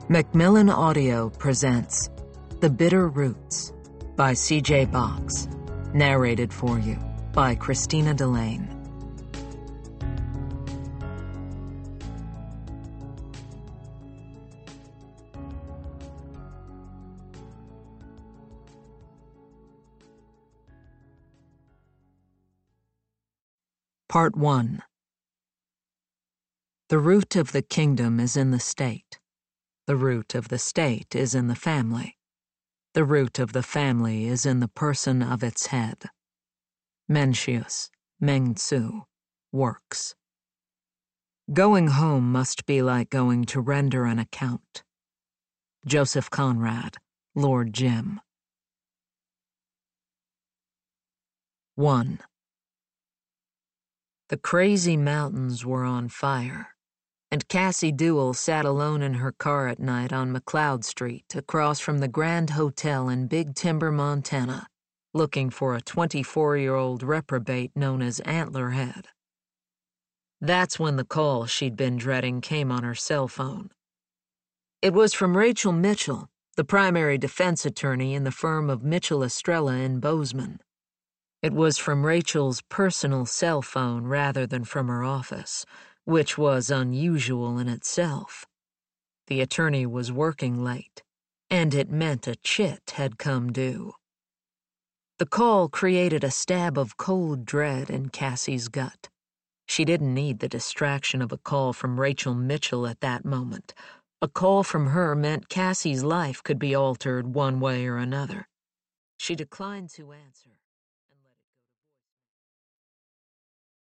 Macmillan Audio presents The Bitter Roots by C.J. Box, narrated for you by Christina Delane. Part 1. The root of the kingdom is in the state. The root of the state is in the family. The root of the family is in the person of its head. Mencius, Meng-Tzu, Works. Going home must be like going to render an account. Joseph Conrad, Lord Jim. 1. The crazy mountains were on fire, and Cassie Duell sat alone in her car at night on McLeod Street across from the Grand Hotel in Big Timber, Montana, looking for a 24-year-old reprobate known as Antlerhead. That's when the call she'd been dreading came on her cell phone. It was from Rachel Mitchell, the primary defense attorney in the firm of Mitchell Estrella in Bozeman. It was from Rachel's personal cell phone rather than from her office, which was unusual in itself. The attorney was working late, and it meant a chit had come due. The call created a stab of cold dread in Cassie's gut. She didn't need the distraction of a call from Rachel Mitchell at that moment. A call from her meant Cassie's life could be altered one way or another. She declined to answer.